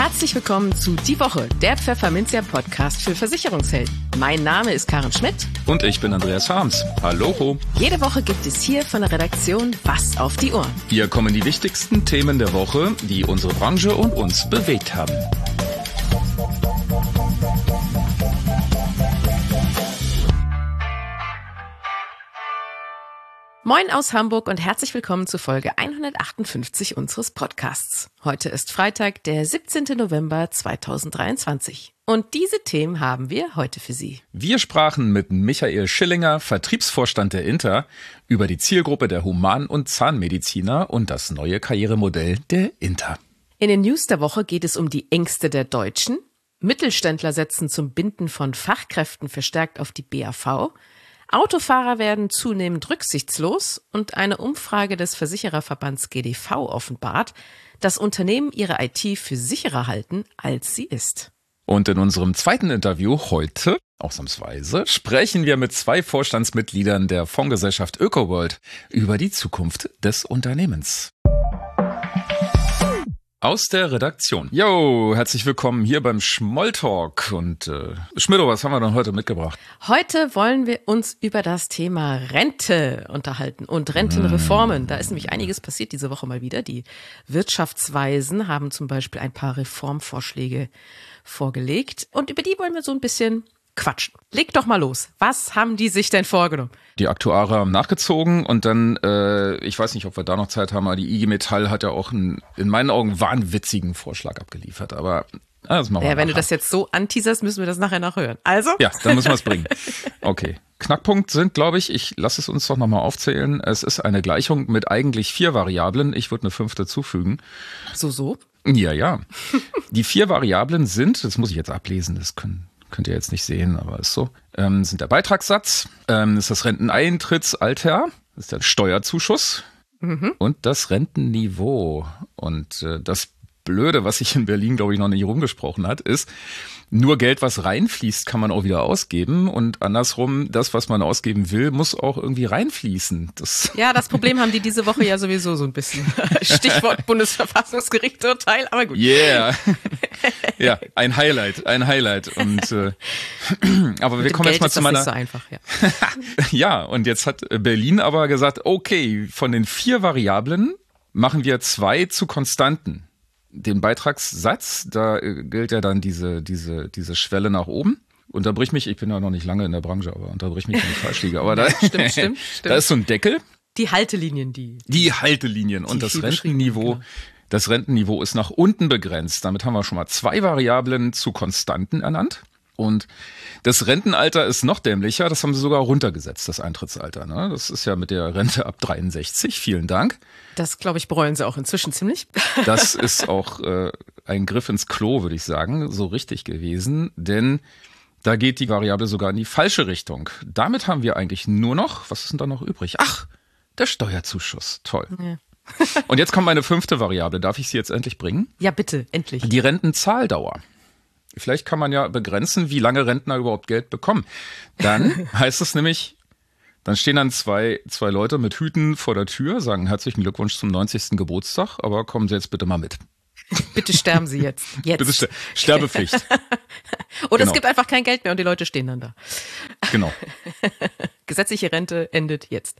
Herzlich willkommen zu Die Woche, der Pfefferminzia-Podcast für Versicherungshelden. Mein Name ist Karen Schmidt. Und ich bin Andreas Harms. Hallo. Jede Woche gibt es hier von der Redaktion was auf die Ohren. Hier kommen die wichtigsten Themen der Woche, die unsere Branche und uns bewegt haben. Moin aus Hamburg und herzlich willkommen zu Folge 158 unseres Podcasts. Heute ist Freitag, der 17. November 2023. Und diese Themen haben wir heute für Sie. Wir sprachen mit Michael Schillinger, Vertriebsvorstand der Inter, über die Zielgruppe der Human- und Zahnmediziner und das neue Karrieremodell der Inter. In den News der Woche geht es um die Ängste der Deutschen. Mittelständler setzen zum Binden von Fachkräften verstärkt auf die BAV. Autofahrer werden zunehmend rücksichtslos und eine Umfrage des Versichererverbands GDV offenbart, dass Unternehmen ihre IT für sicherer halten, als sie ist. Und in unserem zweiten Interview heute, ausnahmsweise, sprechen wir mit zwei Vorstandsmitgliedern der Fondsgesellschaft ÖkoWorld über die Zukunft des Unternehmens. Aus der Redaktion. Jo, herzlich willkommen hier beim Schmolltalk. Und Schmidto, was haben wir denn heute mitgebracht? Heute wollen wir uns über das Thema Rente unterhalten und Rentenreformen. Da ist nämlich einiges passiert diese Woche mal wieder. Die Wirtschaftsweisen haben zum Beispiel ein paar Reformvorschläge vorgelegt. Und über die wollen wir so ein bisschen quatschen. Leg doch mal los. Was haben die sich denn vorgenommen? Die Aktuare haben nachgezogen und dann, ich weiß nicht, ob wir da noch Zeit haben, aber die IG Metall hat ja auch einen, in meinen Augen, wahnwitzigen Vorschlag abgeliefert. Aber das machen wir wenn nachher. du das jetzt so anteaserst, müssen wir das nachher noch hören. Also? Ja, dann müssen wir es bringen. Okay. Knackpunkt sind, glaube ich lasse es uns doch nochmal aufzählen. Es ist eine Gleichung mit eigentlich 4 Variablen. Ich würde eine 5. zufügen. So? Ja. Die 4 Variablen sind, das muss ich jetzt ablesen, das könnt ihr jetzt nicht sehen, aber ist so, sind der Beitragssatz, ist das Renteneintrittsalter, ist der Steuerzuschuss und das Rentenniveau. Und das Blöde, was sich in Berlin, glaube ich, noch nicht rumgesprochen hat, ist, nur Geld, was reinfließt, kann man auch wieder ausgeben. Und andersrum, das, was man ausgeben will, muss auch irgendwie reinfließen. Das Problem haben die diese Woche ja sowieso so ein bisschen. Stichwort Bundesverfassungsgericht Urteil, aber gut. Yeah. Ja, ein Highlight. Und aber wir kommen jetzt mal zu meiner. Das ist nicht so einfach, ja. Ja, und jetzt hat Berlin aber gesagt, okay, von den 4 Variablen machen wir 2 zu Konstanten. Den Beitragssatz, da gilt ja dann diese Schwelle nach oben. Unterbrich mich, ich bin ja noch nicht lange in der Branche, aber unterbrich mich, wenn ich falsch liege. Aber da, stimmt. Da ist so ein Deckel. Die Haltelinien, Die Haltelinien und das Rentenniveau. Genau. Das Rentenniveau ist nach unten begrenzt. Damit haben wir schon mal 2 Variablen zu Konstanten ernannt. Und das Rentenalter ist noch dämlicher, das haben sie sogar runtergesetzt, das Eintrittsalter. Ne? Das ist ja mit der Rente ab 63, vielen Dank. Das, glaube ich, bereuen sie auch inzwischen ziemlich. Das ist auch ein Griff ins Klo, würde ich sagen, so richtig gewesen. Denn da geht die Variable sogar in die falsche Richtung. Damit haben wir eigentlich nur noch, was ist denn da noch übrig? Ach, der Steuerzuschuss, toll. Ja. Und jetzt kommt meine 5. Variable, darf ich sie jetzt endlich bringen? Ja, bitte, endlich. Die Rentenzahldauer. Vielleicht kann man ja begrenzen, wie lange Rentner überhaupt Geld bekommen. Dann heißt es nämlich, dann stehen dann zwei Leute mit Hüten vor der Tür, sagen herzlichen Glückwunsch zum 90. Geburtstag, aber kommen Sie jetzt bitte mal mit. Bitte sterben Sie jetzt. Bitte Sterbepflicht. Oder genau. Es gibt einfach kein Geld mehr und die Leute stehen dann da. Genau. Gesetzliche Rente endet jetzt.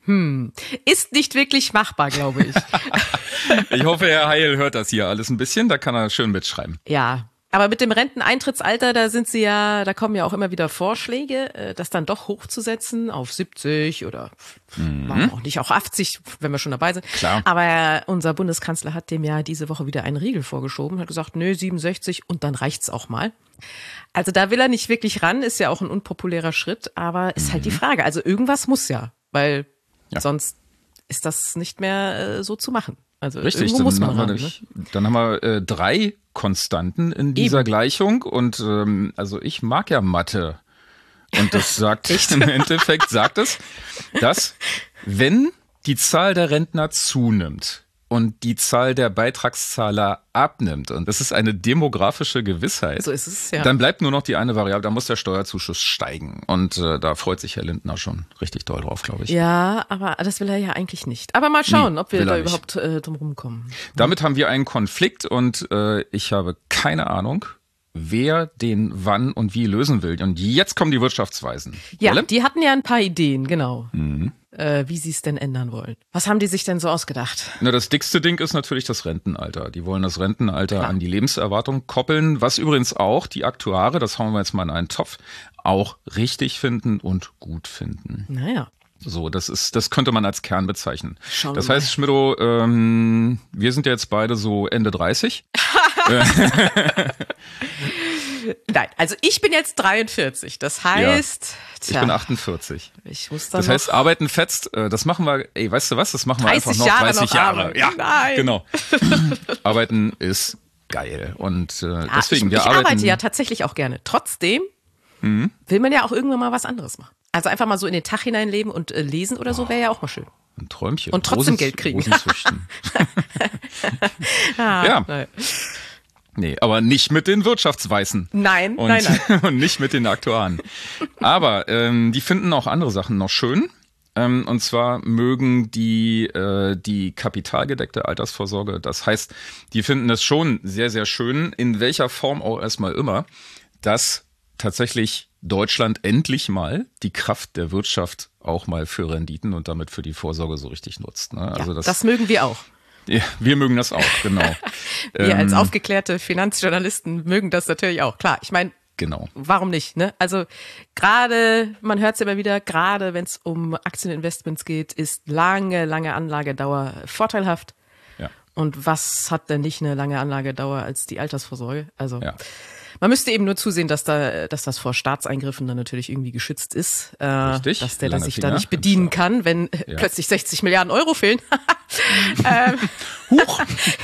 Ist nicht wirklich machbar, glaube ich. Ich hoffe, Herr Heil hört das hier alles ein bisschen, da kann er schön mitschreiben. Ja. Aber mit dem Renteneintrittsalter, da kommen ja auch immer wieder Vorschläge, das dann doch hochzusetzen auf 70 oder warum auch nicht, auch 80, wenn wir schon dabei sind. Klar. Aber unser Bundeskanzler hat dem ja diese Woche wieder einen Riegel vorgeschoben, hat gesagt, 67 und dann reicht's auch mal. Also da will er nicht wirklich ran, ist ja auch ein unpopulärer Schritt, aber ist halt die Frage. Also irgendwas muss ja, weil sonst ist das nicht mehr so zu machen. Also richtig, irgendwo muss man ran. Dann haben wir 3 Konstanten in dieser Gleichung und also ich mag ja Mathe und das sagt im Endeffekt sagt es, dass wenn die Zahl der Rentner zunimmt und die Zahl der Beitragszahler abnimmt, und das ist eine demografische Gewissheit, so ist es, ja. Dann bleibt nur noch die eine Variable, da muss der Steuerzuschuss steigen. Und da freut sich Herr Lindner schon richtig doll drauf, glaube ich. Ja, aber das will er ja eigentlich nicht. Aber mal schauen, ob wir da überhaupt drum rumkommen. Damit haben wir einen Konflikt und ich habe keine Ahnung, wer den wann und wie lösen will. Und jetzt kommen die Wirtschaftsweisen. Ja, Alle? die hatten ja ein paar Ideen, genau. Wie sie es denn ändern wollen. Was haben die sich denn so ausgedacht? Na, das dickste Ding ist natürlich das Rentenalter. Die wollen das Rentenalter an die Lebenserwartung koppeln, was übrigens auch die Aktuare, das hauen wir jetzt mal in einen Topf, auch richtig finden und gut finden. Naja. So, das könnte man als Kern bezeichnen. Schauen Das wir heißt, Schmidto, wir sind ja jetzt beide so Ende 30. Nein, also ich bin jetzt 43. Das heißt, ich bin 48. Ich muss dann das heißt, arbeiten fetzt, das machen wir, weißt du was, das machen wir 30 einfach noch Jahre 30 noch Jahre. arbeiten. Ja, Nein. Genau. Arbeiten ist geil. Und deswegen, ich arbeite ja tatsächlich auch gerne. Trotzdem will man ja auch irgendwann mal was anderes machen. Also einfach mal so in den Tag hineinleben und lesen oder so wäre ja auch mal schön. Ein Träumchen. Und trotzdem Geld kriegen. Ja. Nein. Nee, aber nicht mit den Wirtschaftsweißen. Nein. Und nicht mit den Aktuaren. Aber die finden auch andere Sachen noch schön. Und zwar mögen die kapitalgedeckte Altersvorsorge. Das heißt, die finden es schon sehr, sehr schön, in welcher Form auch erstmal immer, dass tatsächlich Deutschland endlich mal die Kraft der Wirtschaft auch mal für Renditen und damit für die Vorsorge so richtig nutzt. Ne? Also das mögen wir auch. Ja, wir mögen das auch, genau. Wir als aufgeklärte Finanzjournalisten mögen das natürlich auch. Klar, ich meine, genau. Warum nicht? Ne? Also gerade, man hört es immer wieder, gerade wenn es um Aktieninvestments geht, ist lange Anlagedauer vorteilhaft. Ja. Und was hat denn nicht eine lange Anlagedauer als die Altersvorsorge? Also Ja. man müsste eben nur zusehen, dass das vor Staatseingriffen dann natürlich irgendwie geschützt ist, Richtig. dass der Lange sich Finger da nicht bedienen im kann, wenn plötzlich 60 Milliarden Euro fehlen. Huch!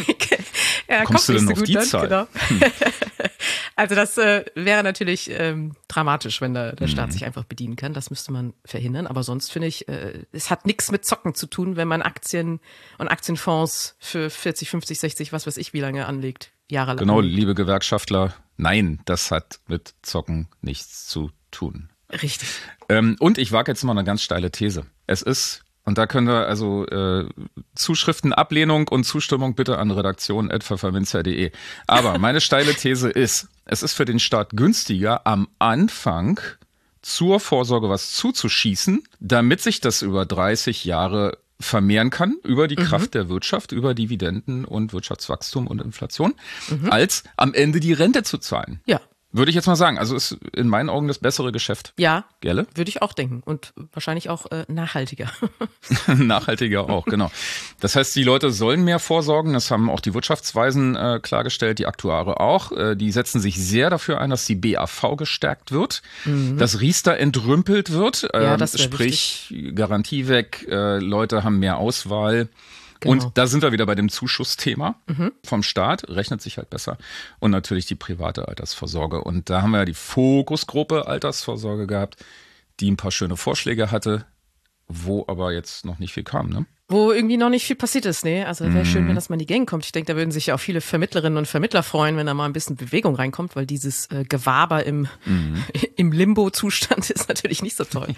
Ja, Kommst du kommt denn nicht auf so die gut Zahl? dann, genau. Also das wäre natürlich dramatisch, wenn der Staat sich einfach bedienen kann. Das müsste man verhindern. Aber sonst finde ich, es hat nichts mit Zocken zu tun, wenn man Aktien und Aktienfonds für 40, 50, 60, was weiß ich, wie lange anlegt. Jahrelang. Genau, liebe Gewerkschaftler, nein, das hat mit Zocken nichts zu tun. Richtig. Und ich wage jetzt mal eine ganz steile These. Es ist, und da können wir also Zuschriften, Ablehnung und Zustimmung bitte an redaktion@pfefferminzia.de. Aber meine steile These ist, es ist für den Staat günstiger, am Anfang zur Vorsorge was zuzuschießen, damit sich das über 30 Jahre vermehren kann über die Kraft der Wirtschaft, über Dividenden und Wirtschaftswachstum und Inflation, als am Ende die Rente zu zahlen. Ja. Würde ich jetzt mal sagen. Also ist in meinen Augen das bessere Geschäft. Ja, Gelle? würde ich auch denken. Und wahrscheinlich auch nachhaltiger. Nachhaltiger auch, genau. Das heißt, die Leute sollen mehr vorsorgen. Das haben auch die Wirtschaftsweisen klargestellt, die Aktuare auch. Die setzen sich sehr dafür ein, dass die BAV gestärkt wird, dass Riester entrümpelt wird. Ja, das wäre sprich, Garantie weg, Leute haben mehr Auswahl. Genau. Und da sind wir wieder bei dem Zuschussthema vom Staat, rechnet sich halt besser. Und natürlich die private Altersvorsorge. Und da haben wir ja die Fokusgruppe Altersvorsorge gehabt, die ein paar schöne Vorschläge hatte, wo aber jetzt noch nicht viel kam, ne? Wo irgendwie noch nicht viel passiert ist, ne? Also wäre schön, wenn das mal in die Gang kommt. Ich denke, da würden sich ja auch viele Vermittlerinnen und Vermittler freuen, wenn da mal ein bisschen Bewegung reinkommt, weil dieses Gewaber im Limbo-Zustand ist natürlich nicht so toll.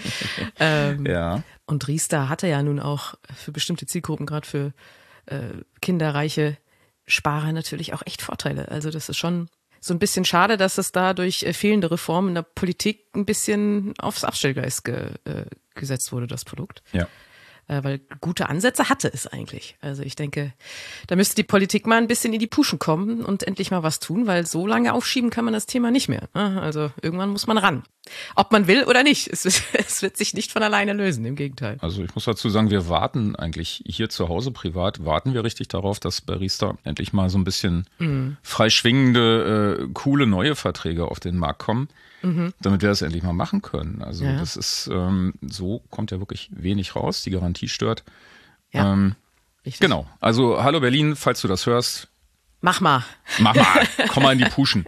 Ja. Und Riester hatte ja nun auch für bestimmte Zielgruppen, gerade für kinderreiche Sparer, natürlich auch echt Vorteile. Also das ist schon so ein bisschen schade, dass es da durch fehlende Reformen in der Politik ein bisschen aufs Abstellgleis gesetzt wurde, das Produkt. Ja. Weil gute Ansätze hatte es eigentlich. Also ich denke, da müsste die Politik mal ein bisschen in die Puschen kommen und endlich mal was tun, weil so lange aufschieben kann man das Thema nicht mehr. Also irgendwann muss man ran. Ob man will oder nicht, es wird sich nicht von alleine lösen, im Gegenteil. Also ich muss dazu sagen, wir warten eigentlich hier zu Hause privat, warten wir richtig darauf, dass bei Riester endlich mal so ein bisschen frei schwingende, coole neue Verträge auf den Markt kommen, damit wir das endlich mal machen können. Also das ist, so kommt ja wirklich wenig raus, die Garantie stört. Ja, richtig. Genau, also hallo Berlin, falls du das hörst. Mach mal. Komm mal in die Puschen.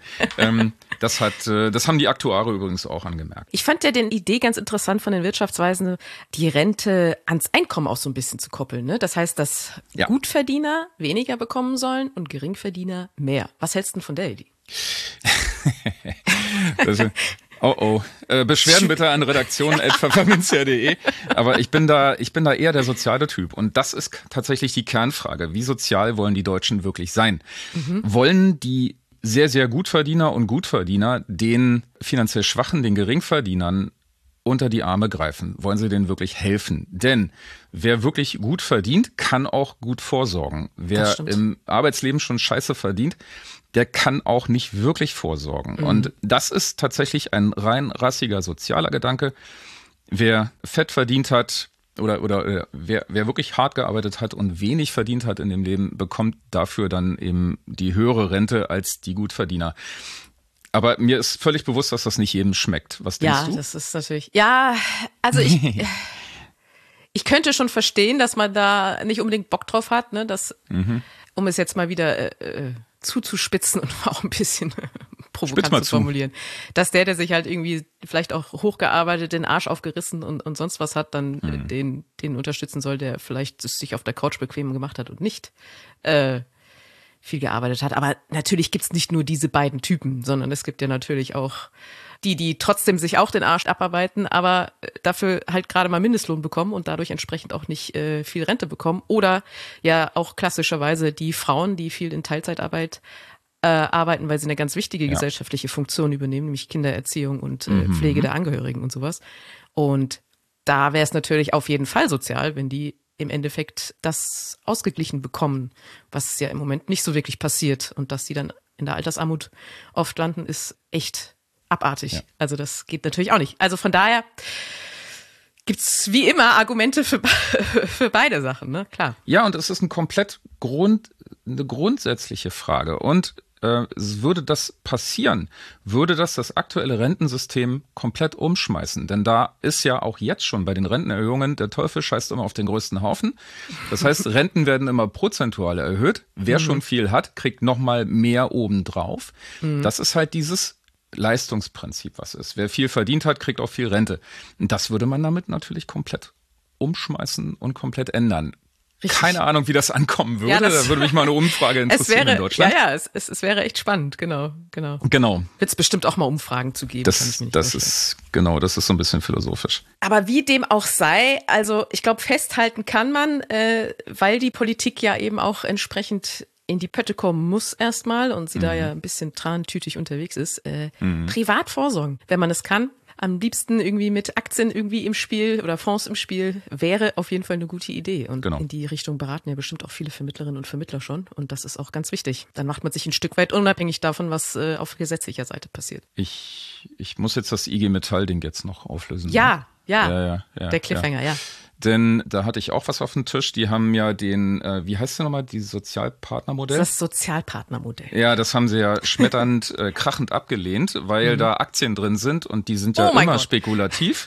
Das haben die Aktuare übrigens auch angemerkt. Ich fand ja den Idee ganz interessant von den Wirtschaftsweisen, die Rente ans Einkommen auch so ein bisschen zu koppeln. Ne? Das heißt, dass Gutverdiener weniger bekommen sollen und Geringverdiener mehr. Was hältst du denn von der Idee? Beschwerden bitte an redaktion@pfefferminzia.de. Aber ich bin da eher der soziale Typ. Und das ist tatsächlich die Kernfrage. Wie sozial wollen die Deutschen wirklich sein? Wollen die sehr, sehr Gutverdiener und Gutverdiener den finanziell Schwachen, den Geringverdienern unter die Arme greifen? Wollen sie denen wirklich helfen? Denn wer wirklich gut verdient, kann auch gut vorsorgen. Wer im Arbeitsleben schon scheiße verdient, der kann auch nicht wirklich vorsorgen. Und das ist tatsächlich ein rein rassiger sozialer Gedanke. Wer fett verdient hat oder wer wirklich hart gearbeitet hat und wenig verdient hat in dem Leben, bekommt dafür dann eben die höhere Rente als die Gutverdiener. Aber mir ist völlig bewusst, dass das nicht jedem schmeckt. Was denkst du? Ja, das ist natürlich, also ich könnte schon verstehen, dass man da nicht unbedingt Bock drauf hat, ne, um es jetzt mal wieder zuzuspitzen und auch ein bisschen provokant zu formulieren, dass der sich halt irgendwie vielleicht auch hochgearbeitet, den Arsch aufgerissen und sonst was hat, dann den unterstützen soll, der vielleicht sich auf der Couch bequem gemacht hat und nicht viel gearbeitet hat. Aber natürlich gibt's nicht nur diese beiden Typen, sondern es gibt ja natürlich auch die trotzdem sich auch den Arsch abarbeiten, aber dafür halt gerade mal Mindestlohn bekommen und dadurch entsprechend auch nicht viel Rente bekommen. Oder ja auch klassischerweise die Frauen, die viel in Teilzeitarbeit arbeiten, weil sie eine ganz wichtige gesellschaftliche Funktion übernehmen, nämlich Kindererziehung und Pflege der Angehörigen und sowas. Und da wäre es natürlich auf jeden Fall sozial, wenn die im Endeffekt das ausgeglichen bekommen, was ja im Moment nicht so wirklich passiert. Und dass die dann in der Altersarmut oft landen, ist echt abartig. Ja. Also das geht natürlich auch nicht. Also von daher gibt's wie immer Argumente für beide Sachen, ne? Klar. Ja, und es ist eine grundsätzliche Frage. Und würde das passieren, würde das aktuelle Rentensystem komplett umschmeißen. Denn da ist ja auch jetzt schon bei den Rentenerhöhungen, der Teufel scheißt immer auf den größten Haufen. Das heißt, Renten werden immer prozentual erhöht. Wer schon viel hat, kriegt nochmal mehr obendrauf. Das ist halt dieses Leistungsprinzip, was ist. Wer viel verdient hat, kriegt auch viel Rente. Und das würde man damit natürlich komplett umschmeißen und komplett ändern. Richtig. Keine Ahnung, wie das ankommen würde. Ja, da würde mich mal eine Umfrage interessieren in Deutschland. Ja, es wäre echt spannend, genau. Wird es bestimmt auch mal Umfragen zu geben. Das ist so ein bisschen philosophisch. Aber wie dem auch sei, also ich glaube, festhalten kann man, weil die Politik ja eben auch entsprechend in die Pötte kommen muss erstmal und sie da ja ein bisschen trantütig unterwegs ist, privat vorsorgen, wenn man es kann. Am liebsten irgendwie mit Aktien irgendwie im Spiel oder Fonds im Spiel, wäre auf jeden Fall eine gute Idee. Und in die Richtung beraten ja bestimmt auch viele Vermittlerinnen und Vermittler schon. Und das ist auch ganz wichtig. Dann macht man sich ein Stück weit unabhängig davon, was auf gesetzlicher Seite passiert. Ich muss jetzt das IG Metall-Ding jetzt noch auflösen. Ja, der Cliffhanger, ja. Denn da hatte ich auch was auf dem Tisch. Die haben ja wie heißt der nochmal, dieses Sozialpartnermodell? Das Sozialpartnermodell. Ja, das haben sie ja schmetternd, krachend abgelehnt, weil da Aktien drin sind und die sind ja immer spekulativ.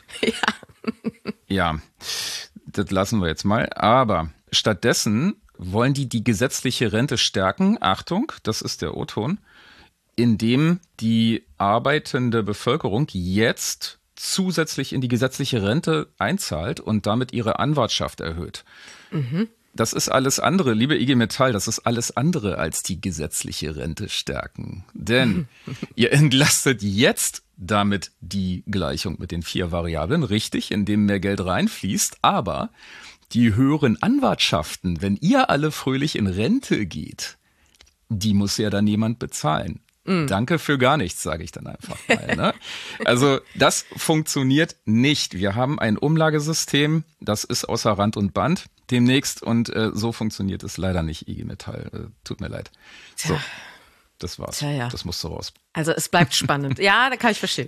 Ja, das lassen wir jetzt mal. Aber stattdessen wollen die gesetzliche Rente stärken. Achtung, das ist der O-Ton, indem die arbeitende Bevölkerung jetzt zusätzlich in die gesetzliche Rente einzahlt und damit ihre Anwartschaft erhöht. Das ist alles andere, liebe IG Metall, das ist alles andere als die gesetzliche Rente stärken. Denn ihr entlastet jetzt damit die Gleichung mit den 4 Variablen, richtig, indem mehr Geld reinfließt, aber die höheren Anwartschaften, wenn ihr alle fröhlich in Rente geht, die muss ja dann jemand bezahlen. Danke für gar nichts, sage ich dann einfach mal. Ne? Also das funktioniert nicht. Wir haben ein Umlagesystem, das ist außer Rand und Band demnächst und so funktioniert es leider nicht, IG Metall. Tut mir leid. So, das war's. Ja. Das musste raus. Also es bleibt spannend. Ja, da kann ich verstehen.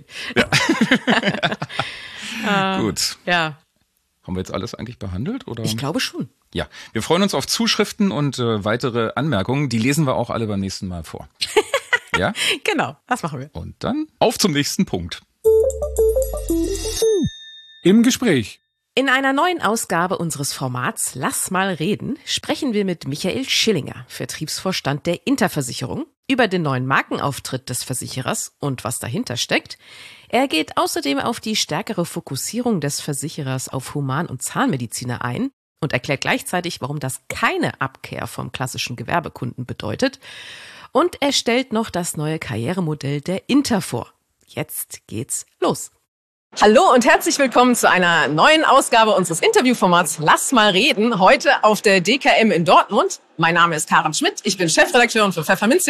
Ja. Gut. Ja. Haben wir jetzt alles eigentlich behandelt? Oder? Ich glaube schon. Ja, wir freuen uns auf Zuschriften und weitere Anmerkungen. Die lesen wir auch alle beim nächsten Mal vor. Ja? Genau, das machen wir. Und dann auf zum nächsten Punkt. Im Gespräch. In einer neuen Ausgabe unseres Formats Lass mal reden sprechen wir mit Michael Schillinger, Vertriebsvorstand der Interversicherung, über den neuen Markenauftritt des Versicherers und was dahinter steckt. Er geht außerdem auf die stärkere Fokussierung des Versicherers auf Human- und Zahnmediziner ein und erklärt gleichzeitig, warum das keine Abkehr vom klassischen Gewerbekunden bedeutet. Und er stellt noch das neue Karrieremodell der Inter vor. Jetzt geht's los. Hallo und herzlich willkommen zu einer neuen Ausgabe unseres Interviewformats Lass mal reden. Heute auf der DKM in Dortmund. Mein Name ist Karen Schmidt, ich bin Chefredakteurin für Pfefferminzia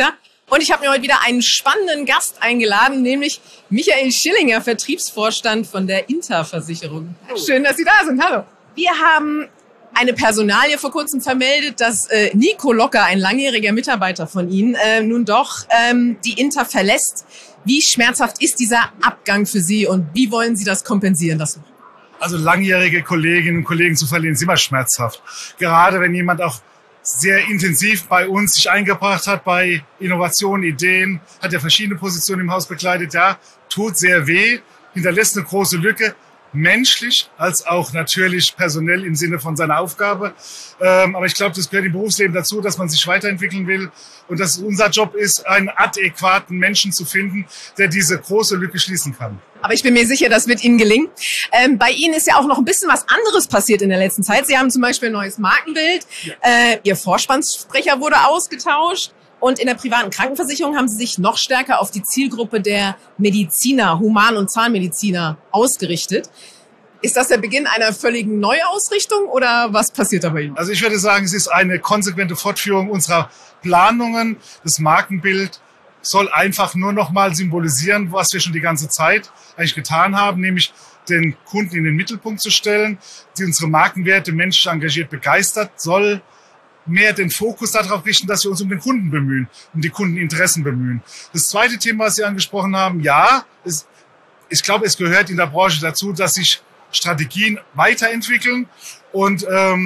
Und ich habe mir heute wieder einen spannenden Gast eingeladen, nämlich Michael Schillinger, Vertriebsvorstand von der Interversicherung. Schön, dass Sie da sind. Hallo. Wir haben eine Personalie vor kurzem vermeldet, dass Nico Locker, ein langjähriger Mitarbeiter von Ihnen, nun doch die Inter verlässt. Wie schmerzhaft ist dieser Abgang für Sie und wie wollen Sie das kompensieren lassen? Also langjährige Kolleginnen und Kollegen zu verlieren ist immer schmerzhaft. Gerade wenn jemand auch sehr intensiv bei uns sich eingebracht hat, bei Innovationen, Ideen, hat ja verschiedene Positionen im Haus bekleidet, ja, tut sehr weh, hinterlässt eine große Lücke, menschlich als auch natürlich personell im Sinne von seiner Aufgabe. Aber ich glaube, das gehört im Berufsleben dazu, dass man sich weiterentwickeln will und dass unser Job ist, einen adäquaten Menschen zu finden, der diese große Lücke schließen kann. Aber ich bin mir sicher, das wird Ihnen gelingen. Bei Ihnen ist ja auch noch ein bisschen was anderes passiert in der letzten Zeit. Sie haben zum Beispiel ein neues Markenbild. Ja. Ihr Vorstandssprecher wurde ausgetauscht. Und in der privaten Krankenversicherung haben Sie sich noch stärker auf die Zielgruppe der Mediziner, Human- und Zahnmediziner ausgerichtet. Ist das der Beginn einer völligen Neuausrichtung oder was passiert da bei Ihnen? Also ich würde sagen, es ist eine konsequente Fortführung unserer Planungen. Das Markenbild soll einfach nur noch mal symbolisieren, was wir schon die ganze Zeit eigentlich getan haben, nämlich den Kunden in den Mittelpunkt zu stellen, die unsere Markenwerte menschlich engagiert begeistert, soll mehr den Fokus darauf richten, dass wir uns um den Kunden bemühen, um die Kundeninteressen bemühen. Das zweite Thema, was Sie angesprochen haben, ja, ich glaube, es gehört in der Branche dazu, dass sich Strategien weiterentwickeln. Und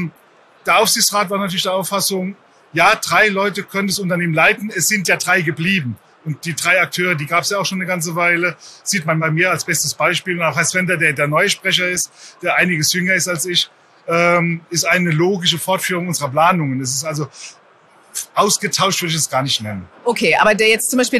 der Aufsichtsrat war natürlich der Auffassung, ja, 3 Leute können das Unternehmen leiten. Es sind ja 3 geblieben. Und die 3 Akteure, die gab es ja auch schon eine ganze Weile, sieht man bei mir als bestes Beispiel. Und auch Herr Svender, der neue Sprecher ist, der einiges jünger ist als ich, ist eine logische Fortführung unserer Planungen. Es ist also ausgetauscht, würde ich es gar nicht nennen. Okay, aber der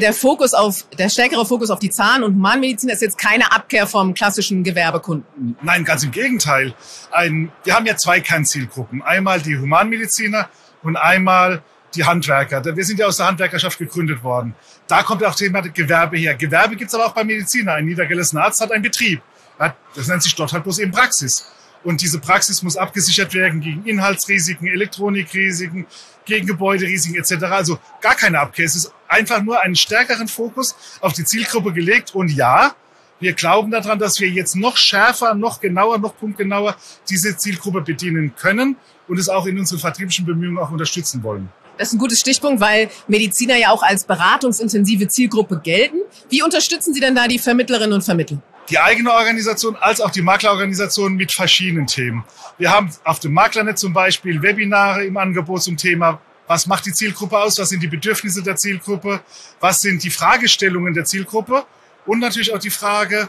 stärkere Fokus auf die Zahn- und Humanmedizin ist jetzt keine Abkehr vom klassischen Gewerbekunden? Nein, ganz im Gegenteil. Wir haben ja 2 Kernzielgruppen. Einmal die Humanmediziner und einmal die Handwerker. Wir sind ja aus der Handwerkerschaft gegründet worden. Da kommt auch das Thema Gewerbe her. Gewerbe gibt es aber auch bei Mediziner. Ein niedergelassener Arzt hat einen Betrieb. Das nennt sich dort halt bloß eben Praxis. Und diese Praxis muss abgesichert werden gegen Inhaltsrisiken, Elektronikrisiken, gegen Gebäuderisiken etc. Also gar keine Abkehr. Es ist einfach nur einen stärkeren Fokus auf die Zielgruppe gelegt. Und ja, wir glauben daran, dass wir jetzt noch schärfer, noch genauer, noch punktgenauer diese Zielgruppe bedienen können und es auch in unseren vertrieblichen Bemühungen auch unterstützen wollen. Das ist ein guter Stichpunkt, weil Mediziner ja auch als beratungsintensive Zielgruppe gelten. Wie unterstützen Sie denn da die Vermittlerinnen und Vermittler? Die eigene Organisation als auch die Maklerorganisation mit verschiedenen Themen. Wir haben auf dem Maklernet zum Beispiel Webinare im Angebot zum Thema, was macht die Zielgruppe aus, was sind die Bedürfnisse der Zielgruppe, was sind die Fragestellungen der Zielgruppe und natürlich auch die Frage,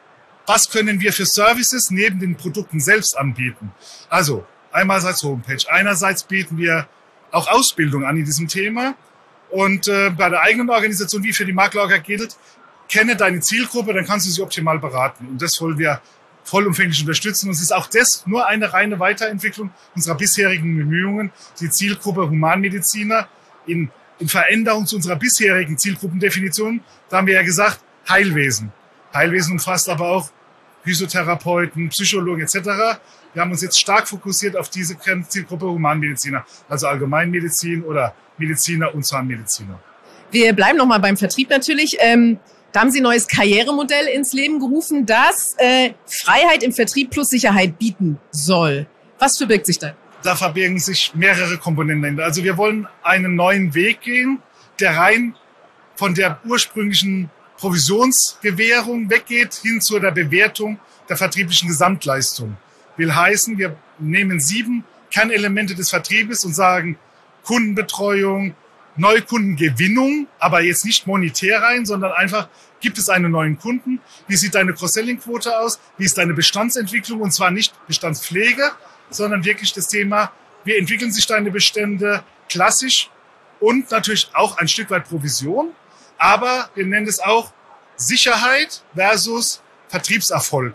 was können wir für Services neben den Produkten selbst anbieten. Also einerseits Homepage, einerseits bieten wir auch Ausbildung an in diesem Thema und bei der eigenen Organisation, wie für die Maklerorga gilt, kenne deine Zielgruppe, dann kannst du sie optimal beraten. Und das wollen wir vollumfänglich unterstützen. Und es ist auch das nur eine reine Weiterentwicklung unserer bisherigen Bemühungen, die Zielgruppe Humanmediziner in Veränderung zu unserer bisherigen Zielgruppendefinition. Da haben wir ja gesagt, Heilwesen. Heilwesen umfasst aber auch Physiotherapeuten, Psychologen etc. Wir haben uns jetzt stark fokussiert auf diese Zielgruppe Humanmediziner, also Allgemeinmedizin oder Mediziner und Zahnmediziner. Wir bleiben nochmal beim Vertrieb natürlich. Da haben Sie ein neues Karrieremodell ins Leben gerufen, das Freiheit im Vertrieb plus Sicherheit bieten soll. Was verbirgt sich da? Da verbirgen sich mehrere Komponenten. Also wir wollen einen neuen Weg gehen, der rein von der ursprünglichen Provisionsgewährung weggeht hin zu der Bewertung der vertrieblichen Gesamtleistung. Will heißen, wir nehmen 7 Kernelemente des Vertriebes und sagen Kundenbetreuung, Neukundengewinnung, aber jetzt nicht monetär rein, sondern einfach, gibt es einen neuen Kunden? Wie sieht deine Cross-Selling-Quote aus? Wie ist deine Bestandsentwicklung? Und zwar nicht Bestandspflege, sondern wirklich das Thema, wie entwickeln sich deine Bestände klassisch und natürlich auch ein Stück weit Provision. Aber wir nennen es auch Sicherheit versus Vertriebserfolg.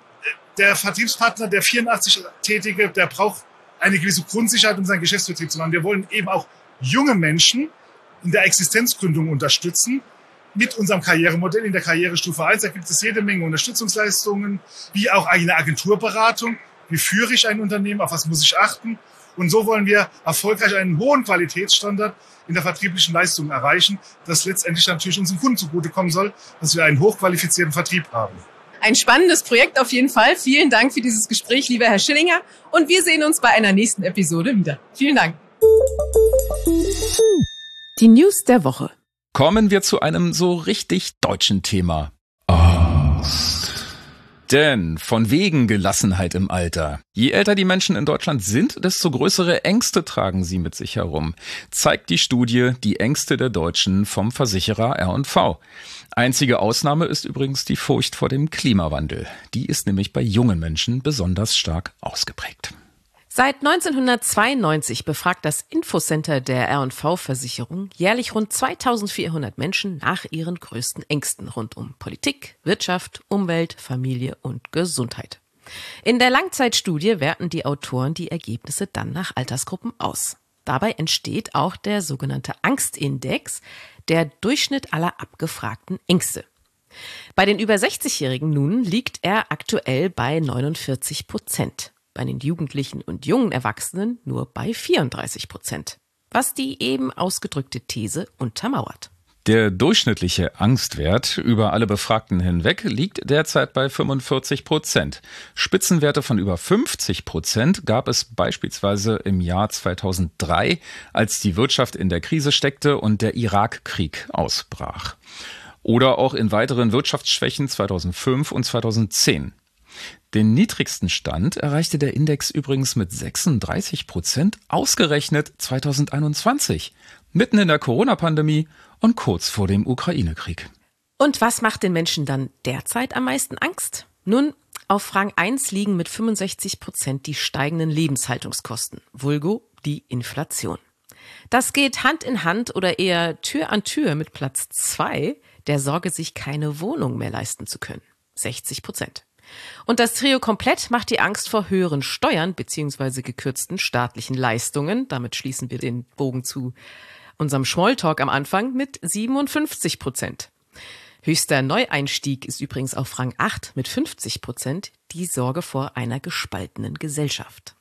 Der Vertriebspartner, der 84-Tätige, der braucht eine gewisse Grundsicherheit, um seinen Geschäftsbetrieb zu machen. Wir wollen eben auch junge Menschen in der Existenzgründung unterstützen mit unserem Karrieremodell in der Karrierestufe 1. Da gibt es jede Menge Unterstützungsleistungen, wie auch eine Agenturberatung. Wie führe ich ein Unternehmen? Auf was muss ich achten? Und so wollen wir erfolgreich einen hohen Qualitätsstandard in der vertrieblichen Leistung erreichen, das letztendlich natürlich unseren Kunden zugutekommen soll, dass wir einen hochqualifizierten Vertrieb haben. Ein spannendes Projekt auf jeden Fall. Vielen Dank für dieses Gespräch, lieber Herr Schillinger. Und wir sehen uns bei einer nächsten Episode wieder. Vielen Dank. Die News der Woche. Kommen wir zu einem so richtig deutschen Thema. Angst. Denn von wegen Gelassenheit im Alter. Je älter die Menschen in Deutschland sind, desto größere Ängste tragen sie mit sich herum. Zeigt die Studie Die Ängste der Deutschen vom Versicherer R&V. Einzige Ausnahme ist übrigens die Furcht vor dem Klimawandel. Die ist nämlich bei jungen Menschen besonders stark ausgeprägt. Seit 1992 befragt das Infocenter der R&V-Versicherung jährlich rund 2400 Menschen nach ihren größten Ängsten rund um Politik, Wirtschaft, Umwelt, Familie und Gesundheit. In der Langzeitstudie werten die Autoren die Ergebnisse dann nach Altersgruppen aus. Dabei entsteht auch der sogenannte Angstindex, der Durchschnitt aller abgefragten Ängste. Bei den über 60-Jährigen nun liegt er aktuell bei 49%. Bei den Jugendlichen und jungen Erwachsenen nur bei 34%, was die eben ausgedrückte These untermauert. Der durchschnittliche Angstwert über alle Befragten hinweg liegt derzeit bei 45%. Spitzenwerte von über 50% gab es beispielsweise im Jahr 2003, als die Wirtschaft in der Krise steckte und der Irakkrieg ausbrach. Oder auch in weiteren Wirtschaftsschwächen 2005 und 2010. Den niedrigsten Stand erreichte der Index übrigens mit 36%, ausgerechnet 2021, mitten in der Corona-Pandemie und kurz vor dem Ukraine-Krieg. Und was macht den Menschen dann derzeit am meisten Angst? Nun, auf Rang 1 liegen mit 65% die steigenden Lebenshaltungskosten, vulgo die Inflation. Das geht Hand in Hand oder eher Tür an Tür mit Platz 2, der Sorge, sich keine Wohnung mehr leisten zu können, 60%. Und das Trio komplett macht die Angst vor höheren Steuern bzw. gekürzten staatlichen Leistungen. Damit schließen wir den Bogen zu unserem Smalltalk am Anfang mit 57%. Höchster Neueinstieg ist übrigens auf Rang 8 mit 50%, die Sorge vor einer gespaltenen Gesellschaft.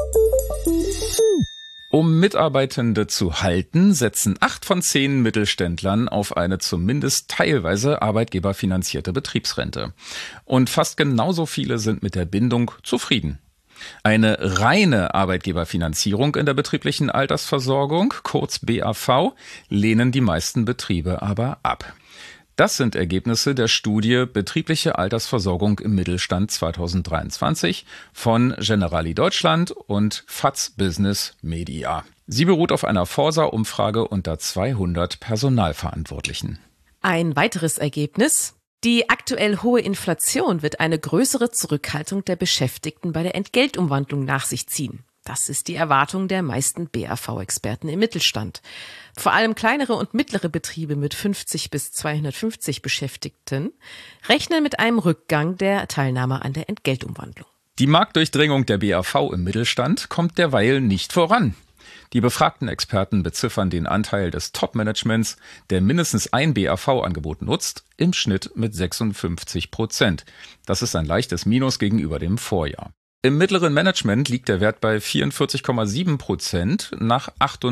Um Mitarbeitende zu halten, setzen 8 von 10 Mittelständlern auf eine zumindest teilweise arbeitgeberfinanzierte Betriebsrente. Und fast genauso viele sind mit der Bindung zufrieden. Eine reine Arbeitgeberfinanzierung in der betrieblichen Altersversorgung, kurz BAV, lehnen die meisten Betriebe aber ab. Das sind Ergebnisse der Studie Betriebliche Altersversorgung im Mittelstand 2023 von Generali Deutschland und FAZ Business Media. Sie beruht auf einer Forsa-Umfrage unter 200 Personalverantwortlichen. Ein weiteres Ergebnis: Die aktuell hohe Inflation wird eine größere Zurückhaltung der Beschäftigten bei der Entgeltumwandlung nach sich ziehen. Das ist die Erwartung der meisten BAV-Experten im Mittelstand. Vor allem kleinere und mittlere Betriebe mit 50 bis 250 Beschäftigten rechnen mit einem Rückgang der Teilnahme an der Entgeltumwandlung. Die Marktdurchdringung der BAV im Mittelstand kommt derweil nicht voran. Die befragten Experten beziffern den Anteil des Top-Managements, der mindestens ein BAV-Angebot nutzt, im Schnitt mit 56%. Das ist ein leichtes Minus gegenüber dem Vorjahr. Im mittleren Management liegt der Wert bei 44,7% nach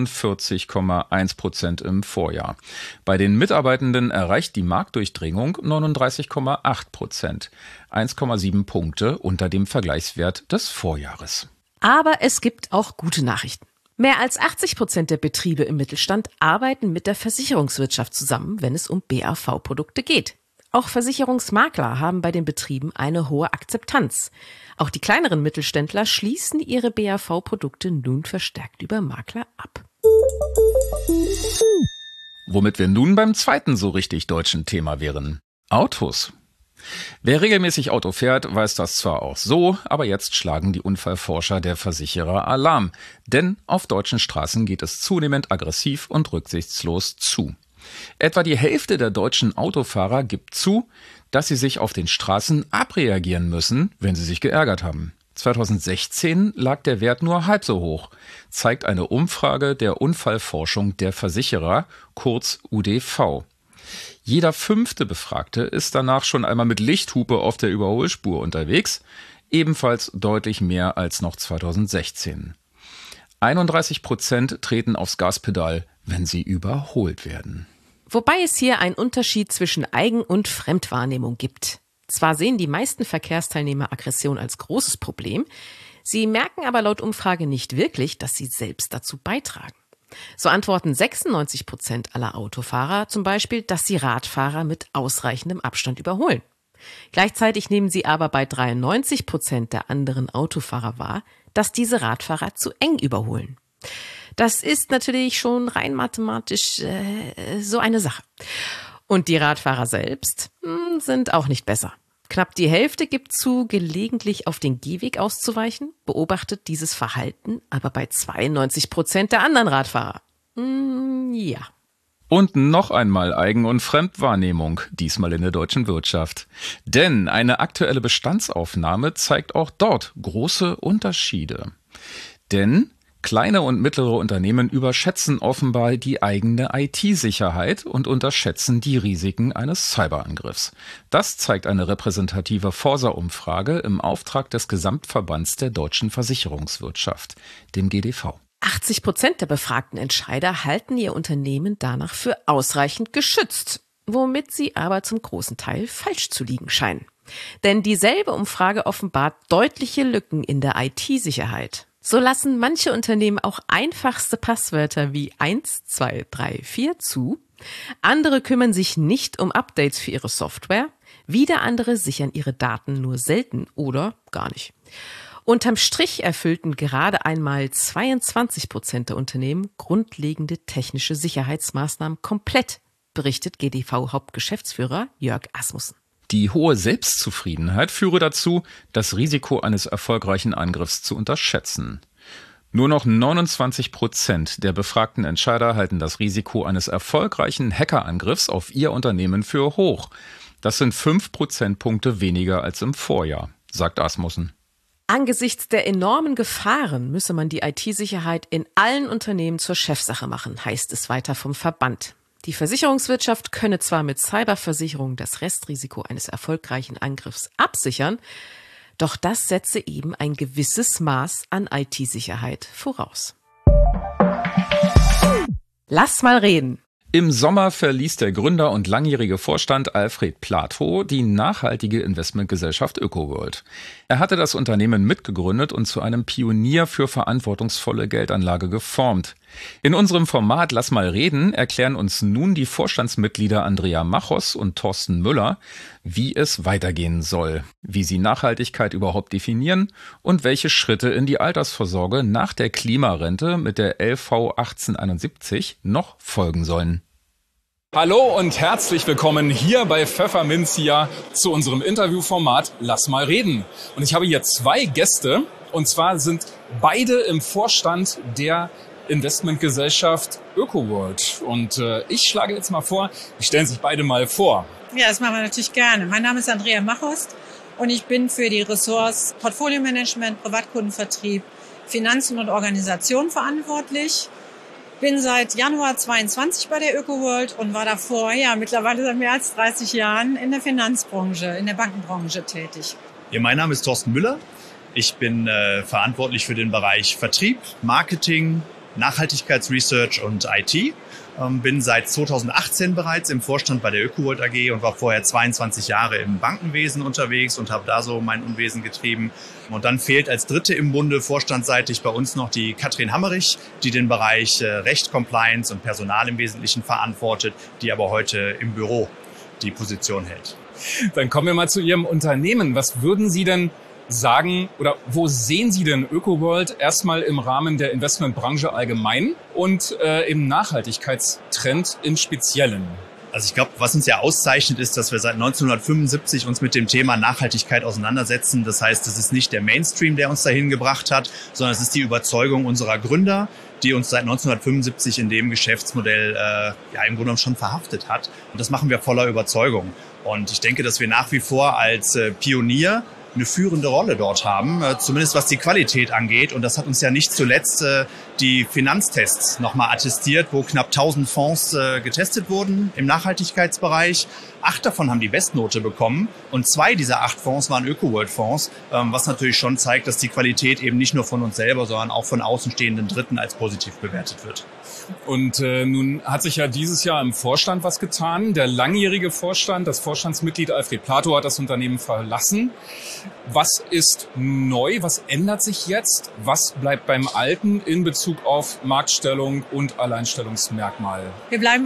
48,1% im Vorjahr. Bei den Mitarbeitenden erreicht die Marktdurchdringung 39,8%, 1,7 Punkte unter dem Vergleichswert des Vorjahres. Aber es gibt auch gute Nachrichten. Mehr als 80% der Betriebe im Mittelstand arbeiten mit der Versicherungswirtschaft zusammen, wenn es um BAV-Produkte geht. Auch Versicherungsmakler haben bei den Betrieben eine hohe Akzeptanz. Auch die kleineren Mittelständler schließen ihre BAV-Produkte nun verstärkt über Makler ab. Womit wir nun beim zweiten so richtig deutschen Thema wären: Autos. Wer regelmäßig Auto fährt, weiß das zwar auch so, aber jetzt schlagen die Unfallforscher der Versicherer Alarm. Denn auf deutschen Straßen geht es zunehmend aggressiv und rücksichtslos zu. Etwa die Hälfte der deutschen Autofahrer gibt zu, dass sie sich auf den Straßen abreagieren müssen, wenn sie sich geärgert haben. 2016 lag der Wert nur halb so hoch, zeigt eine Umfrage der Unfallforschung der Versicherer, kurz UDV. Jeder 5. Befragte ist danach schon einmal mit Lichthupe auf der Überholspur unterwegs, ebenfalls deutlich mehr als noch 2016. 31% treten aufs Gaspedal, wenn sie überholt werden. Wobei es hier einen Unterschied zwischen Eigen- und Fremdwahrnehmung gibt. Zwar sehen die meisten Verkehrsteilnehmer Aggression als großes Problem, sie merken aber laut Umfrage nicht wirklich, dass sie selbst dazu beitragen. So antworten 96% aller Autofahrer zum Beispiel, dass sie Radfahrer mit ausreichendem Abstand überholen. Gleichzeitig nehmen sie aber bei 93% der anderen Autofahrer wahr, dass diese Radfahrer zu eng überholen. Das ist natürlich schon rein mathematisch so eine Sache. Und die Radfahrer selbst sind auch nicht besser. Knapp die Hälfte gibt zu, gelegentlich auf den Gehweg auszuweichen, beobachtet dieses Verhalten aber bei 92% der anderen Radfahrer. Ja. Und noch einmal Eigen- und Fremdwahrnehmung, diesmal in der deutschen Wirtschaft. Denn eine aktuelle Bestandsaufnahme zeigt auch dort große Unterschiede. Denn kleine und mittlere Unternehmen überschätzen offenbar die eigene IT-Sicherheit und unterschätzen die Risiken eines Cyberangriffs. Das zeigt eine repräsentative Forsa-Umfrage im Auftrag des Gesamtverbands der deutschen Versicherungswirtschaft, dem GDV. 80% der befragten Entscheider halten ihr Unternehmen danach für ausreichend geschützt, womit sie aber zum großen Teil falsch zu liegen scheinen. Denn dieselbe Umfrage offenbart deutliche Lücken in der IT-Sicherheit. So lassen manche Unternehmen auch einfachste Passwörter wie 1, 2, 3, 4 zu. Andere kümmern sich nicht um Updates für ihre Software. Wieder andere sichern ihre Daten nur selten oder gar nicht. Unterm Strich erfüllten gerade einmal 22% der Unternehmen grundlegende technische Sicherheitsmaßnahmen komplett, berichtet GDV-Hauptgeschäftsführer Jörg Asmussen. Die hohe Selbstzufriedenheit führe dazu, das Risiko eines erfolgreichen Angriffs zu unterschätzen. Nur noch 29% der befragten Entscheider halten das Risiko eines erfolgreichen Hackerangriffs auf ihr Unternehmen für hoch. Das sind 5 Prozentpunkte weniger als im Vorjahr, sagt Asmussen. Angesichts der enormen Gefahren müsse man die IT-Sicherheit in allen Unternehmen zur Chefsache machen, heißt es weiter vom Verband. Die Versicherungswirtschaft könne zwar mit Cyberversicherung das Restrisiko eines erfolgreichen Angriffs absichern, doch das setze eben ein gewisses Maß an IT-Sicherheit voraus. Lass mal reden. Im Sommer verließ der Gründer und langjährige Vorstand Alfred Platow die nachhaltige Investmentgesellschaft Ökoworld. Er hatte das Unternehmen mitgegründet und zu einem Pionier für verantwortungsvolle Geldanlage geformt. In unserem Format Lass mal reden erklären uns nun die Vorstandsmitglieder Andrea Machos und Thorsten Müller, wie es weitergehen soll, wie sie Nachhaltigkeit überhaupt definieren und welche Schritte in die Altersvorsorge nach der Klimarente mit der LV 1871 noch folgen sollen. Hallo und herzlich willkommen hier bei Pfefferminzia zu unserem Interviewformat Lass mal reden. Und ich habe hier zwei Gäste, und zwar sind beide im Vorstand der Investmentgesellschaft Ökoworld. Und ich schlage jetzt mal vor, die stellen sich beide mal vor. Ja, das machen wir natürlich gerne. Mein Name ist Andrea Machos und ich bin für die Ressorts Portfolio-Management, Privatkundenvertrieb, Finanzen und Organisation verantwortlich. Bin seit Januar 22 bei der Ökoworld und war davor, mittlerweile seit mehr als 30 Jahren in der Finanzbranche, in der Bankenbranche tätig. Ja, mein Name ist Thorsten Müller. Ich bin verantwortlich für den Bereich Vertrieb, Marketing, Nachhaltigkeitsresearch und IT. Bin seit 2018 bereits im Vorstand bei der Ökoworld AG und war vorher 22 Jahre im Bankenwesen unterwegs und habe da so mein Unwesen getrieben. Und dann fehlt als Dritte im Bunde vorstandsseitig bei uns noch die Katrin Hammerich, die den Bereich Recht, Compliance und Personal im Wesentlichen verantwortet, die aber heute im Büro die Position hält. Dann kommen wir mal zu Ihrem Unternehmen. Was würden Sie denn sagen oder wo sehen Sie denn Ökoworld erstmal im Rahmen der Investmentbranche allgemein und im Nachhaltigkeitstrend im Speziellen? Also ich glaube, was uns ja auszeichnet, ist, dass wir seit 1975 uns mit dem Thema Nachhaltigkeit auseinandersetzen. Das heißt, es ist nicht der Mainstream, der uns dahin gebracht hat, sondern es ist die Überzeugung unserer Gründer, die uns seit 1975 in dem Geschäftsmodell im Grunde genommen schon verhaftet hat. Und das machen wir voller Überzeugung. Und ich denke, dass wir nach wie vor als Pionier eine führende Rolle dort haben, zumindest was die Qualität angeht. Und das hat uns ja nicht zuletzt die Finanztests nochmal attestiert, wo knapp 1000 Fonds getestet wurden im Nachhaltigkeitsbereich. 8 davon haben die Bestnote bekommen und 2 dieser 8 Fonds waren Öko-World-Fonds, was natürlich schon zeigt, dass die Qualität eben nicht nur von uns selber, sondern auch von außenstehenden Dritten als positiv bewertet wird. Und nun hat sich ja dieses Jahr im Vorstand was getan. Der langjährige Vorstand, das Vorstandsmitglied Alfred Plato hat das Unternehmen verlassen. Was ist neu? Was ändert sich jetzt? Was bleibt beim Alten in Bezug auf Marktstellung und Alleinstellungsmerkmal? Wir bleiben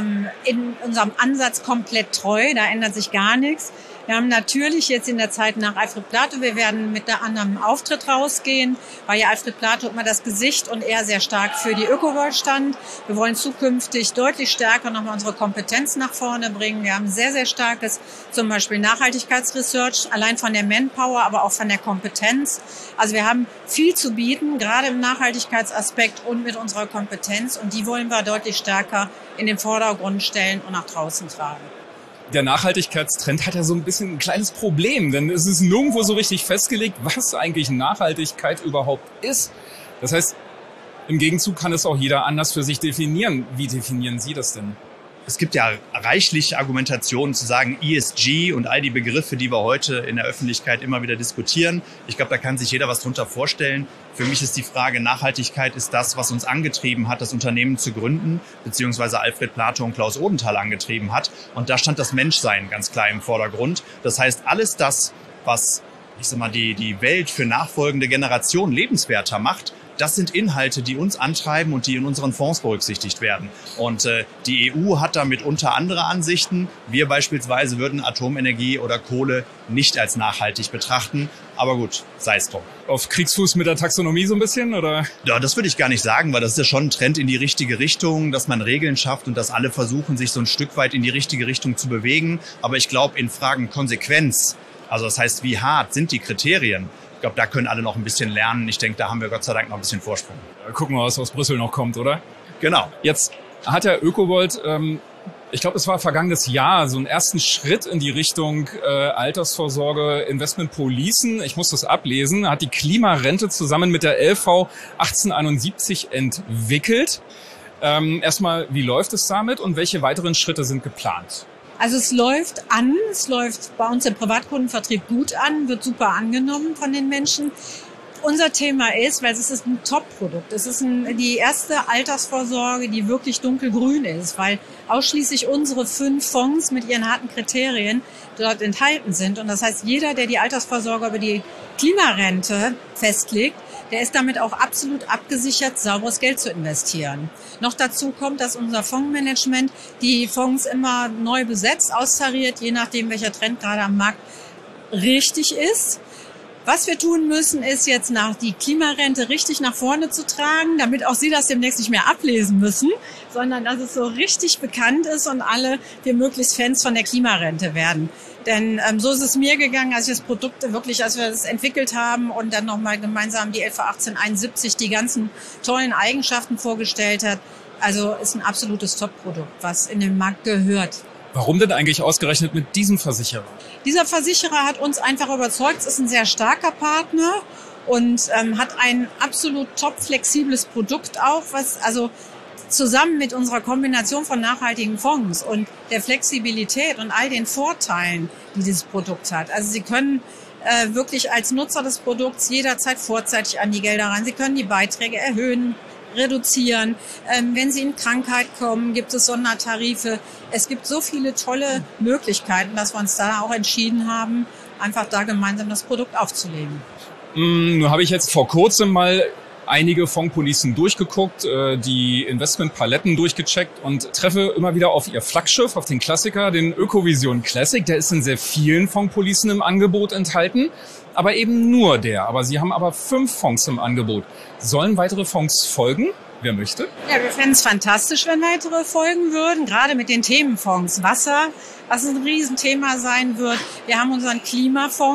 in unserem Ansatz komplett treu. Da ändert sich gar nichts. Wir haben natürlich jetzt in der Zeit nach Alfred Plato, wir werden mit einem anderen Auftritt rausgehen, weil ja Alfred Plato immer das Gesicht und er sehr stark für die Öko-World stand. Wir wollen zukünftig deutlich stärker nochmal unsere Kompetenz nach vorne bringen. Wir haben sehr, sehr starkes, zum Beispiel Nachhaltigkeitsresearch, allein von der Manpower, aber auch von der Kompetenz. Also wir haben viel zu bieten, gerade im Nachhaltigkeitsaspekt und mit unserer Kompetenz. Und die wollen wir deutlich stärker in den Vordergrund stellen und nach draußen tragen. Der Nachhaltigkeitstrend hat ja so ein bisschen ein kleines Problem, denn es ist nirgendwo so richtig festgelegt, was eigentlich Nachhaltigkeit überhaupt ist. Das heißt, im Gegenzug kann es auch jeder anders für sich definieren. Wie definieren Sie das denn? Es gibt ja reichlich Argumentationen zu sagen, ESG und all die Begriffe, die wir heute in der Öffentlichkeit immer wieder diskutieren. Ich glaube, da kann sich jeder was drunter vorstellen. Für mich ist die Frage, Nachhaltigkeit ist das, was uns angetrieben hat, das Unternehmen zu gründen, beziehungsweise Alfred Plato und Klaus Odenthal angetrieben hat. Und da stand das Menschsein ganz klar im Vordergrund. Das heißt, alles das, was, die Welt für nachfolgende Generationen lebenswerter macht, das sind Inhalte, die uns antreiben und die in unseren Fonds berücksichtigt werden. Und die EU hat da mitunter andere Ansichten. Wir beispielsweise würden Atomenergie oder Kohle nicht als nachhaltig betrachten. Aber gut, sei es drum. Auf Kriegsfuß mit der Taxonomie so ein bisschen, oder? Ja, das würde ich gar nicht sagen, weil das ist ja schon ein Trend in die richtige Richtung, dass man Regeln schafft und dass alle versuchen, sich so ein Stück weit in die richtige Richtung zu bewegen. Aber ich glaube, in Fragen Konsequenz, also das heißt, wie hart sind die Kriterien? Ich glaube, da können alle noch ein bisschen lernen. Ich denke, da haben wir Gott sei Dank noch ein bisschen Vorsprung. Gucken wir, was aus Brüssel noch kommt, oder? Genau. Jetzt hat der Öko-World, ich glaube, es war vergangenes Jahr, so einen ersten Schritt in die Richtung Altersvorsorge, Investment Policen. Ich muss das ablesen. Hat die Klimarente zusammen mit der LV 1871 entwickelt. Erstmal, wie läuft es damit und welche weiteren Schritte sind geplant? Also es läuft bei uns im Privatkundenvertrieb gut an, wird super angenommen von den Menschen. Unser Thema ist, weil es ist ein Top-Produkt, es ist die erste Altersvorsorge, die wirklich dunkelgrün ist, weil ausschließlich unsere 5 Fonds mit ihren harten Kriterien dort enthalten sind. Und das heißt, jeder, der die Altersvorsorge über die Klimarente festlegt, der ist damit auch absolut abgesichert, sauberes Geld zu investieren. Noch dazu kommt, dass unser Fondsmanagement die Fonds immer neu besetzt, austariert, je nachdem, welcher Trend gerade am Markt richtig ist. Was wir tun müssen, ist jetzt die Klimarente richtig nach vorne zu tragen, damit auch Sie das demnächst nicht mehr ablesen müssen, sondern dass es so richtig bekannt ist und wir möglichst Fans von der Klimarente werden. Denn so ist es mir gegangen, als wir das entwickelt haben und dann nochmal gemeinsam die LV 1871 die ganzen tollen Eigenschaften vorgestellt hat. Also ist ein absolutes Top-Produkt, was in den Markt gehört. Warum denn eigentlich ausgerechnet mit diesem Versicherer? Dieser Versicherer hat uns einfach überzeugt, es ist ein sehr starker Partner und hat ein absolut top flexibles Produkt auch, was zusammen mit unserer Kombination von nachhaltigen Fonds und der Flexibilität und all den Vorteilen, die dieses Produkt hat. Also Sie können wirklich als Nutzer des Produkts jederzeit vorzeitig an die Gelder ran. Sie können die Beiträge erhöhen, reduzieren. Wenn Sie in Krankheit kommen, gibt es Sondertarife. Es gibt so viele tolle Möglichkeiten, dass wir uns da auch entschieden haben, einfach da gemeinsam das Produkt aufzulegen. Nun habe ich jetzt vor kurzem mal einige Fondspolicen durchgeguckt, die Investmentpaletten durchgecheckt und treffe immer wieder auf ihr Flaggschiff, auf den Klassiker, den Ökovision Classic. Der ist in sehr vielen Fondspolicen im Angebot enthalten, aber eben nur der. Aber Sie haben aber 5 Fonds im Angebot. Sollen weitere Fonds folgen? Wer möchte? Ja, wir fänden es fantastisch, wenn weitere folgen würden, gerade mit den Themenfonds. Wasser, was ein Riesenthema sein wird. Wir haben unseren Klimafonds,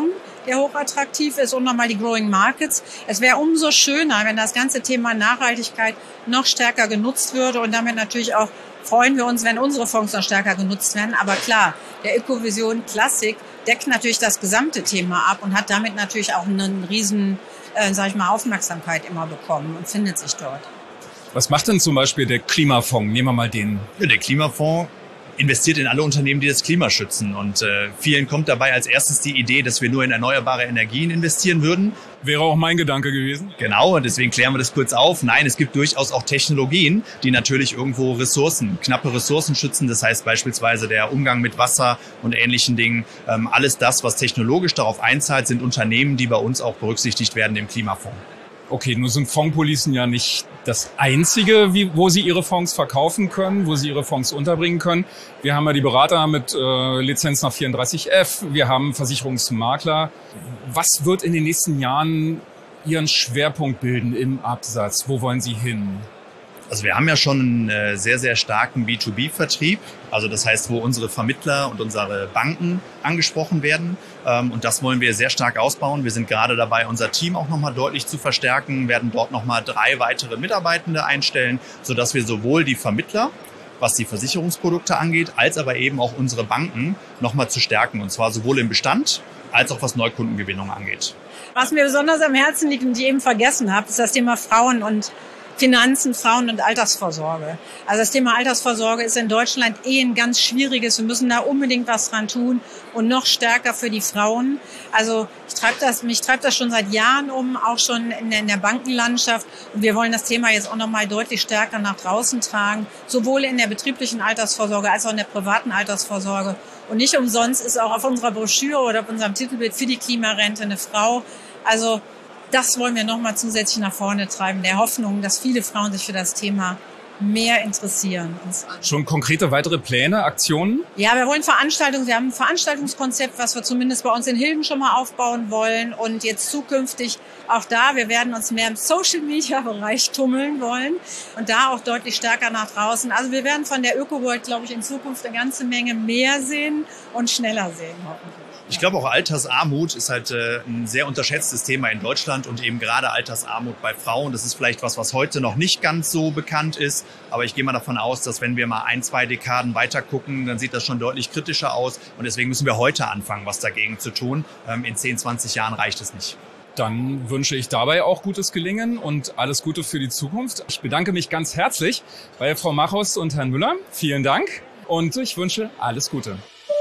der hochattraktiv ist und nochmal die Growing Markets. Es wäre umso schöner, wenn das ganze Thema Nachhaltigkeit noch stärker genutzt würde und damit natürlich auch freuen wir uns, wenn unsere Fonds noch stärker genutzt werden. Aber klar, der Ökovision Classic deckt natürlich das gesamte Thema ab und hat damit natürlich auch einen riesen, Aufmerksamkeit immer bekommen und findet sich dort. Was macht denn zum Beispiel der Klimafonds? Nehmen wir mal den. Ja, der Klimafonds investiert in alle Unternehmen, die das Klima schützen. Und vielen kommt dabei als erstes die Idee, dass wir nur in erneuerbare Energien investieren würden. Wäre auch mein Gedanke gewesen. Genau, und deswegen klären wir das kurz auf. Nein, es gibt durchaus auch Technologien, die natürlich irgendwo knappe Ressourcen schützen. Das heißt beispielsweise der Umgang mit Wasser und ähnlichen Dingen. Alles das, was technologisch darauf einzahlt, sind Unternehmen, die bei uns auch berücksichtigt werden im Klimafonds. Okay, nur sind Fondspolicen ja nicht das Einzige, wo Sie Ihre Fonds verkaufen können, wo Sie Ihre Fonds unterbringen können. Wir haben ja die Berater mit Lizenz nach 34F, wir haben Versicherungsmakler. Was wird in den nächsten Jahren Ihren Schwerpunkt bilden im Absatz? Wo wollen Sie hin? Also wir haben ja schon einen sehr, sehr starken B2B-Vertrieb. Also das heißt, wo unsere Vermittler und unsere Banken angesprochen werden. Und das wollen wir sehr stark ausbauen. Wir sind gerade dabei, unser Team auch nochmal deutlich zu verstärken, werden dort nochmal 3 weitere Mitarbeitende einstellen, sodass wir sowohl die Vermittler, was die Versicherungsprodukte angeht, als aber eben auch unsere Banken nochmal zu stärken. Und zwar sowohl im Bestand als auch was Neukundengewinnung angeht. Was mir besonders am Herzen liegt und ich eben vergessen habe, ist das Thema Frauen und Finanzen, Frauen- und Altersvorsorge. Also das Thema Altersvorsorge ist in Deutschland ein ganz schwieriges. Wir müssen da unbedingt was dran tun und noch stärker für die Frauen. Also mich treibt das schon seit Jahren auch schon in der Bankenlandschaft. Und wir wollen das Thema jetzt auch nochmal deutlich stärker nach draußen tragen, sowohl in der betrieblichen Altersvorsorge als auch in der privaten Altersvorsorge. Und nicht umsonst ist auch auf unserer Broschüre oder auf unserem Titelbild für die Klimarente eine Frau. Also das wollen wir nochmal zusätzlich nach vorne treiben, der Hoffnung, dass viele Frauen sich für das Thema mehr interessieren. Schon konkrete weitere Pläne, Aktionen? Ja, wir haben ein Veranstaltungskonzept, was wir zumindest bei uns in Hilden schon mal aufbauen wollen und jetzt zukünftig auch da, wir werden uns mehr im Social-Media-Bereich tummeln wollen und da auch deutlich stärker nach draußen. Also wir werden von der Öko-World, glaube ich, in Zukunft eine ganze Menge mehr sehen und schneller sehen, hoffentlich. Ich glaube, auch Altersarmut ist halt ein sehr unterschätztes Thema in Deutschland und eben gerade Altersarmut bei Frauen. Das ist vielleicht was heute noch nicht ganz so bekannt ist. Aber ich gehe mal davon aus, dass wenn wir mal 1-2 Dekaden weiter gucken, dann sieht das schon deutlich kritischer aus. Und deswegen müssen wir heute anfangen, was dagegen zu tun. In 10, 20 Jahren reicht es nicht. Dann wünsche ich dabei auch gutes Gelingen und alles Gute für die Zukunft. Ich bedanke mich ganz herzlich bei Frau Machos und Herrn Müller. Vielen Dank und ich wünsche alles Gute.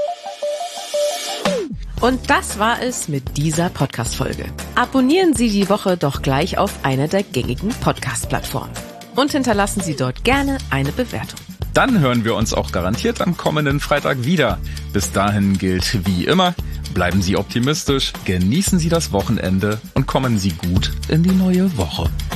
Und das war es mit dieser Podcast-Folge. Abonnieren Sie die Woche doch gleich auf einer der gängigen Podcast-Plattformen. Und hinterlassen Sie dort gerne eine Bewertung. Dann hören wir uns auch garantiert am kommenden Freitag wieder. Bis dahin gilt wie immer, bleiben Sie optimistisch, genießen Sie das Wochenende und kommen Sie gut in die neue Woche.